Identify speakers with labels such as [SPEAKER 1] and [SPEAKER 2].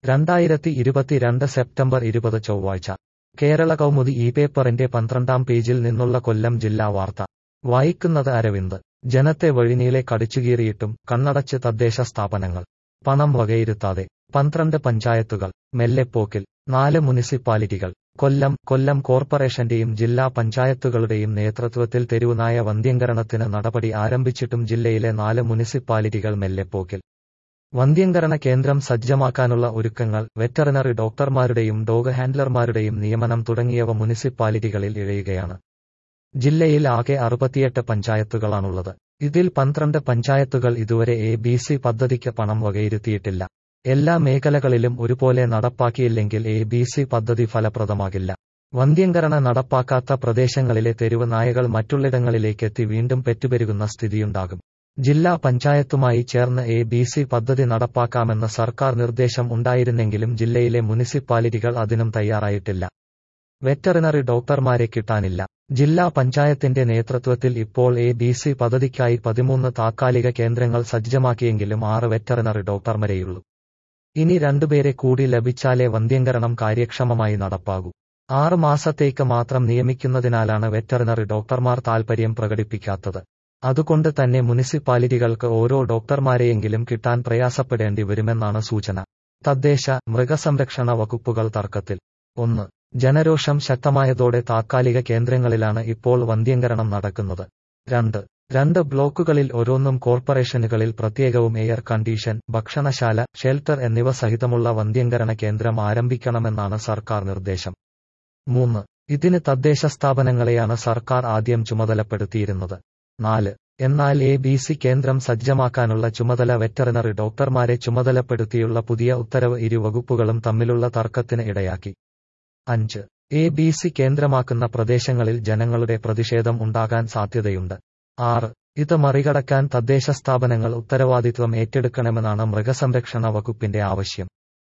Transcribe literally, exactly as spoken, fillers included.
[SPEAKER 1] രണ്ടായിരത്തി ഇരുപത്തിരണ്ട് സെപ്റ്റംബർ ഇരുപത് ചൊവ്വാഴ്ച കേരള കൗമുദി ഈ പേപ്പറിന്റെ പന്ത്രണ്ടാം പേജിൽ നിന്നുള്ള കൊല്ലം ജില്ലാ വാർത്ത വായിക്കുന്നത് അരവിന്ദ്. ജനത്തെ വഴിനീളെ കടിച്ചുകീറിയിട്ടും കണ്ണടച്ച് തദ്ദേശ സ്ഥാപനങ്ങൾ പണം വകയിരുത്താതെ. പന്ത്രണ്ട് പഞ്ചായത്തുകൾ മെല്ലെപ്പോക്കിൽ. നാല് മുനിസിപ്പാലിറ്റികൾ. കൊല്ലം കൊല്ലം കോർപ്പറേഷന്റെയും ജില്ലാ പഞ്ചായത്തുകളുടെയും നേതൃത്വത്തിൽ തെരുവുനായ വന്ധ്യംകരണത്തിന് നടപടി ആരംഭിച്ചിട്ടും ജില്ലയിലെ നാല് മുനിസിപ്പാലിറ്റികൾ മെല്ലെപ്പോക്കിൽ. വന്ധ്യംകരണ കേന്ദ്രം സജ്ജമാക്കാനുള്ള ഒരുക്കങ്ങൾ, വെറ്ററിനറി ഡോക്ടർമാരുടെയും ഡോഗ് ഹാൻഡ്ലർമാരുടെയും നിയമനം തുടങ്ങിയവ മുനിസിപ്പാലിറ്റികളിൽ ഇഴയുകയാണ്. ജില്ലയിൽ ആകെ അറുപത്തിയെട്ട് പഞ്ചായത്തുകളാണുള്ളത്. ഇതിൽ പന്ത്രണ്ട് പഞ്ചായത്തുകൾ ഇതുവരെ എ ബി സി പദ്ധതിക്ക് പണം വകയിരുത്തിയിട്ടില്ല. എല്ലാ മേഖലകളിലും ഒരുപോലെ നടപ്പാക്കിയില്ലെങ്കിൽ എ ബി സി പദ്ധതി ഫലപ്രദമാകില്ല. വന്ധ്യംകരണ നടപ്പാക്കാത്ത പ്രദേശങ്ങളിലെ തെരുവ് നായകൾ മറ്റുള്ളിടങ്ങളിലേക്കെത്തി വീണ്ടും പെറ്റുപെരുകുന്ന സ്ഥിതിയുണ്ടാകും. ജില്ലാ പഞ്ചായത്തുമായി ചേർന്ന് എ ബി സി പദ്ധതി നടപ്പാക്കാമെന്ന സർക്കാർ നിർദ്ദേശം ഉണ്ടായിരുന്നെങ്കിലും ജില്ലയിലെ മുനിസിപ്പാലിറ്റികൾ അതിനും തയ്യാറായിട്ടില്ല. വെറ്ററിനറി ഡോക്ടർമാരെ കിട്ടാനില്ല. ജില്ലാ പഞ്ചായത്തിന്റെ നേതൃത്വത്തിൽ ഇപ്പോൾ എ ബി സി പദ്ധതിക്കായി പതിമൂന്ന് താത്കാലിക കേന്ദ്രങ്ങൾ സജ്ജമാക്കിയെങ്കിലും ആറ് വെറ്ററിനറി ഡോക്ടർമാരെയുള്ളൂ. ഇനി രണ്ടുപേരെ കൂടി ലഭിച്ചാലേ വന്ധ്യംകരണം കാര്യക്ഷമമായി നടപ്പാകൂ. ആറ് മാസത്തേക്ക് മാത്രം നിയമിക്കുന്നതിനാലാണ് വെറ്ററിനറി ഡോക്ടർമാർ താൽപര്യം പ്രകടിപ്പിക്കാത്തത്. അതുകൊണ്ട് തന്നെ മുനിസിപ്പാലിറ്റികൾക്ക് ഓരോ ഡോക്ടർമാരെയെങ്കിലും കിട്ടാൻ പ്രയാസപ്പെടേണ്ടി വരുമെന്നാണ് സൂചന. തദ്ദേശ മൃഗസംരക്ഷണ വകുപ്പുകൾ തർക്കത്തിൽ. ഒന്ന്. ജനരോഷം ശക്തമായതോടെ താത്കാലിക കേന്ദ്രങ്ങളിലാണ് ഇപ്പോൾ വന്ധ്യംകരണം നടക്കുന്നത്. രണ്ട്. രണ്ട് ബ്ലോക്കുകളിൽ ഓരോന്നും കോർപ്പറേഷനുകളിൽ പ്രത്യേകവും എയർ കണ്ടീഷൻ, ഭക്ഷണശാല, ഷെൽട്ടർ എന്നിവ സഹിതമുള്ള വന്ധ്യംകരണ കേന്ദ്രം ആരംഭിക്കണമെന്നാണ് സർക്കാർ നിർദ്ദേശം. മൂന്ന്. ഇതിന് തദ്ദേശ സ്ഥാപനങ്ങളെയാണ് സർക്കാർ ആദ്യം ചുമതലപ്പെടുത്തിയിരുന്നത്. നാല്. എന്നാൽ എ ബി സി കേന്ദ്രം സജ്ജമാക്കാനുള്ള ചുമതല വെറ്ററിനറി ഡോക്ടർമാരെ ചുമതലപ്പെടുത്തിയുള്ള പുതിയ ഉത്തരവ് ഇരു വകുപ്പുകളും തമ്മിലുള്ള തർക്കത്തിന് ഇടയാക്കി. അഞ്ച്. എ ബി സി കേന്ദ്രമാക്കുന്ന പ്രദേശങ്ങളിൽ ജനങ്ങളുടെ പ്രതിഷേധം ഉണ്ടാകാൻ സാധ്യതയുണ്ട്. ആറ്. ഇത് മറികടക്കാൻ തദ്ദേശ സ്ഥാപനങ്ങൾ ഉത്തരവാദിത്വം ഏറ്റെടുക്കണമെന്നാണ് മൃഗസംരക്ഷണ വകുപ്പിന്റെ ആവശ്യം.